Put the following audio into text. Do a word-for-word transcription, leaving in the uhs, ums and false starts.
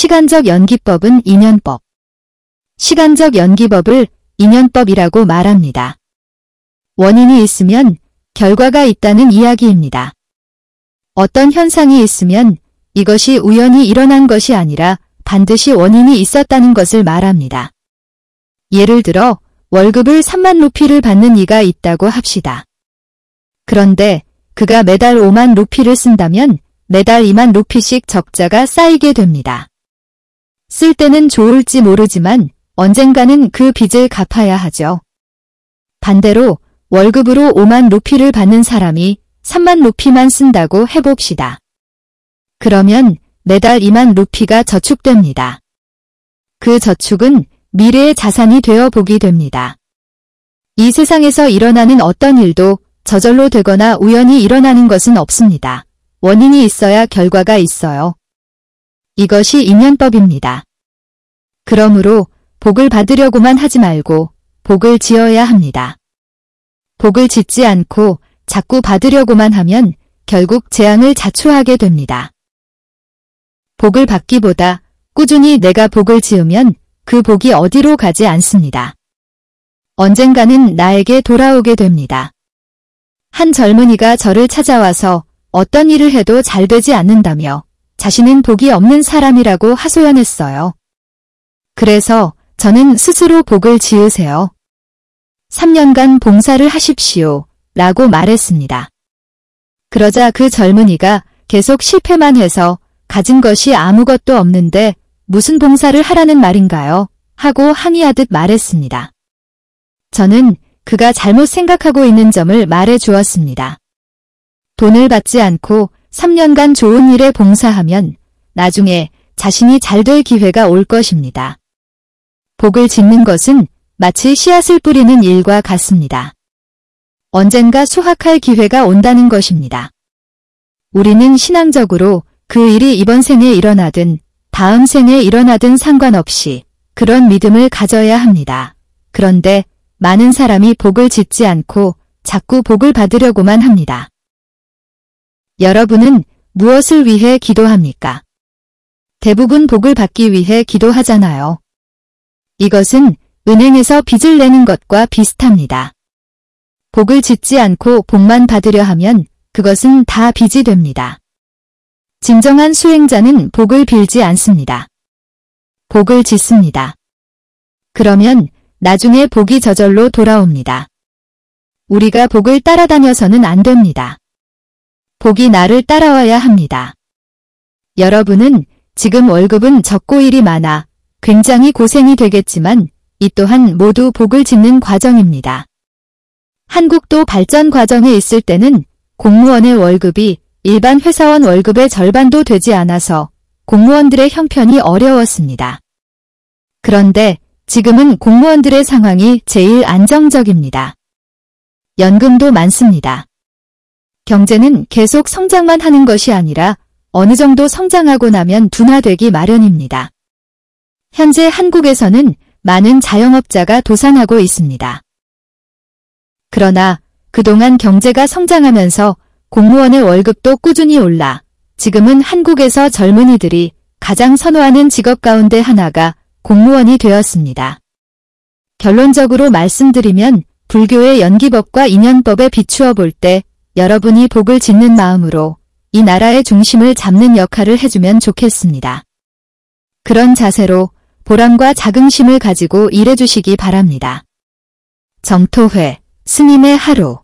시간적 연기법은 인연법. 시간적 연기법을 인연법이라고 말합니다. 원인이 있으면 결과가 있다는 이야기입니다. 어떤 현상이 있으면 이것이 우연히 일어난 것이 아니라 반드시 원인이 있었다는 것을 말합니다. 예를 들어 월급을 삼만 루피를 받는 이가 있다고 합시다. 그런데 그가 매달 오만 루피를 쓴다면 매달 이만 루피씩 적자가 쌓이게 됩니다. 쓸 때는 좋을지 모르지만 언젠가는 그 빚을 갚아야 하죠. 반대로 월급으로 오만 루피를 받는 사람이 삼만 루피만 쓴다고 해봅시다. 그러면 매달 이만 루피가 저축됩니다. 그 저축은 미래의 자산이 되어 보게 됩니다. 이 세상에서 일어나는 어떤 일도 저절로 되거나 우연히 일어나는 것은 없습니다. 원인이 있어야 결과가 있어요. 이것이 인연법입니다. 그러므로 복을 받으려고만 하지 말고 복을 지어야 합니다. 복을 짓지 않고 자꾸 받으려고만 하면 결국 재앙을 자초하게 됩니다. 복을 받기보다 꾸준히 내가 복을 지으면 그 복이 어디로 가지 않습니다. 언젠가는 나에게 돌아오게 됩니다. 한 젊은이가 저를 찾아와서 어떤 일을 해도 잘 되지 않는다며 자신은 복이 없는 사람이라고 하소연했어요. 그래서 저는 스스로 복을 지으세요. 삼 년간 봉사를 하십시오. 라고 말했습니다. 그러자 그 젊은이가 계속 실패만 해서 가진 것이 아무것도 없는데 무슨 봉사를 하라는 말인가요? 하고 항의하듯 말했습니다. 저는 그가 잘못 생각하고 있는 점을 말해 주었습니다. 돈을 받지 않고 삼 년간 좋은 일에 봉사하면 나중에 자신이 잘 될 기회가 올 것입니다. 복을 짓는 것은 마치 씨앗을 뿌리는 일과 같습니다. 언젠가 수확할 기회가 온다는 것입니다. 우리는 신앙적으로 그 일이 이번 생에 일어나든 다음 생에 일어나든 상관없이 그런 믿음을 가져야 합니다. 그런데 많은 사람이 복을 짓지 않고 자꾸 복을 받으려고만 합니다. 여러분은 무엇을 위해 기도합니까? 대부분 복을 받기 위해 기도하잖아요. 이것은 은행에서 빚을 내는 것과 비슷합니다. 복을 짓지 않고 복만 받으려 하면 그것은 다 빚이 됩니다. 진정한 수행자는 복을 빌지 않습니다. 복을 짓습니다. 그러면 나중에 복이 저절로 돌아옵니다. 우리가 복을 따라다녀서는 안 됩니다. 복이 나를 따라와야 합니다. 여러분은 지금 월급은 적고 일이 많아 굉장히 고생이 되겠지만 이 또한 모두 복을 짓는 과정입니다. 한국도 발전 과정에 있을 때는 공무원의 월급이 일반 회사원 월급의 절반도 되지 않아서 공무원들의 형편이 어려웠습니다. 그런데 지금은 공무원들의 상황이 제일 안정적입니다. 연금도 많습니다. 경제는 계속 성장만 하는 것이 아니라 어느 정도 성장하고 나면 둔화되기 마련입니다. 현재 한국에서는 많은 자영업자가 도산하고 있습니다. 그러나 그동안 경제가 성장하면서 공무원의 월급도 꾸준히 올라 지금은 한국에서 젊은이들이 가장 선호하는 직업 가운데 하나가 공무원이 되었습니다. 결론적으로 말씀드리면 불교의 연기법과 인연법에 비추어 볼 때 여러분이 복을 짓는 마음으로 이 나라의 중심을 잡는 역할을 해주면 좋겠습니다. 그런 자세로 보람과 자긍심을 가지고 일해주시기 바랍니다. 정토회 스님의 하루